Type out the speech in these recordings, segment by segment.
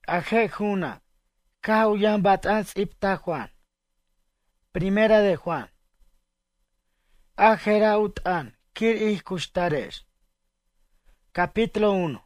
Aje juna, Kauyan batan ipta Juan. Primera de Juan. Ajera utan, kir kushtares. Capítulo 1.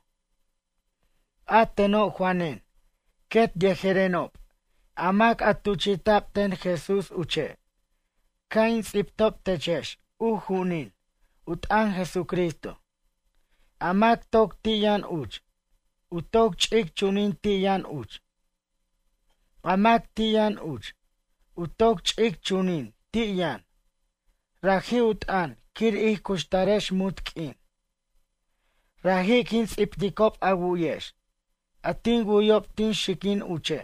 Ateno Juanen, ket yejerenop, amak atuchitapten Jesús uche. Kain iptop techesh, ujunin, utan Jesucristo. Amak tok tiyan uch, utok chik chunin tiyan uch. Amak tiyan uch, utok chik chunin tiyan. Raji utan, kir kushtaresh mutkin. Raji kin iptikop aguyesh. Atin guyop tin shikin uche.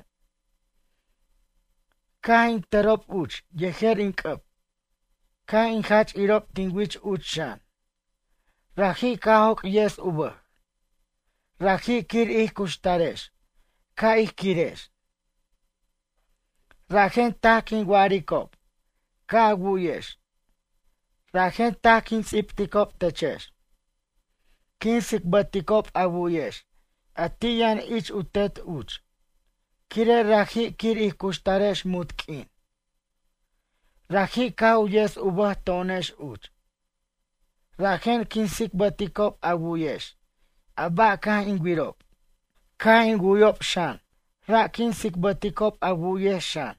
Kain terop uch, yeher inkap. Kain hach irop tin wich uchan. Raji kahok yes uba. Raji kir kushtaresh. Kai kiresh. Rajen takin warikop. Ka aguyesh. Rajen takin iptikop techesh. Kin sikbatikop aguyesh. Atiyan ich utet uch. Kire raji kir kushtaresh mutkin. Raji kau yes ubah tonesh uch. Rajen kin sikbatikop aguyesh. Aba ka ingwirop. Ka inguyop shan. Rakin sikbatikop aguyesh shan.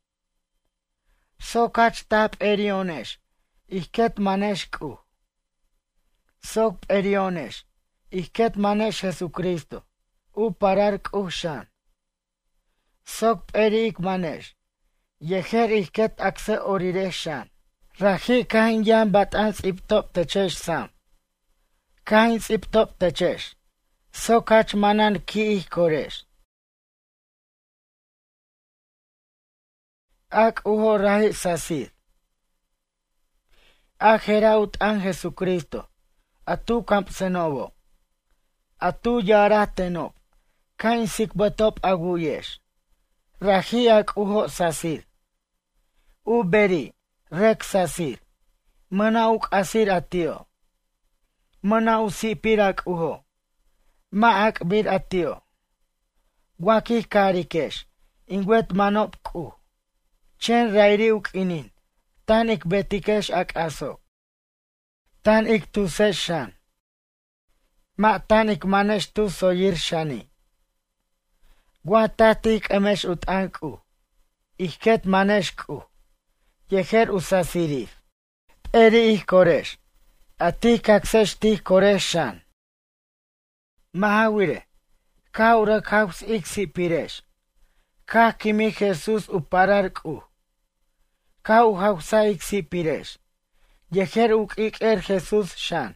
Sokach tap erionesh. Iket manesh ku. Sok erionesh. Iket manesh Jesucristo. U parar kushan. Sok erik manesh. Yeher iket akse orireshan. Raji kain yan batan iptop techesh sam. Kain iptop techesh. Sokach manan ki koresh. Ak uho rahi sasid. Ajeraut an Jesucristo. Atu kampsenobo. Atu yara tenop. Kain sikbatop aguyesh. Raji ak uho sasid. Uberi. Rek sasid. Manauk asir atio. Manau sipirak uho. Maak bir atio. Wakih karikesh. Ingwet manop ku. Chen rairiuk inin. Tan ik betikesh ak aso. Tan ik tusesh shan. Ma tan ik manesh tu soyir shani. Guatatik emesh utanku. Iket manesh ku. Yeher usasirif. Eri ik koresh. Atik aksesh tik koresh shan. Mahawire. Kaura kaus ik sipiresh. Ka kimi Jesus uparar ku. Kau hausa ik sipiresh. Yeher uk ik Jesus shan.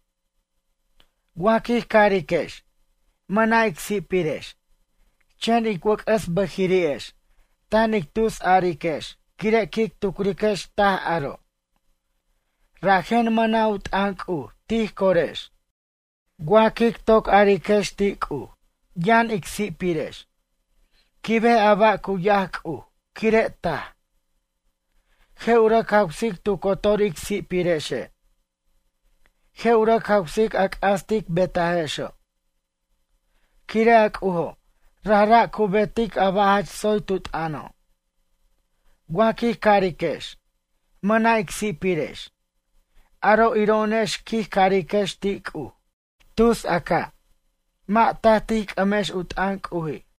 Wakih karikesh. Mana ik sipiresh. Chen ik wak es bahiriesh. Tan ik tus arikesh. Kire kik tukrikesh tah aro. Rajen mana ut anku. Tih koresh. Wakik tok arikesh tiku. Yan ik sipiresh. Kibe abaku yaku. Kire tah. Heura kausik tu kotorik sipireshe. Heura kausik ak astik betahesho. Kire ak uho. Rara kubetik abahach soy tut ano. Guaki karikesh. Mana ik sipiresh. Aro ironesh ki karikesh tiku. Tus aka. Ma tahtik amesh ut ank uhi.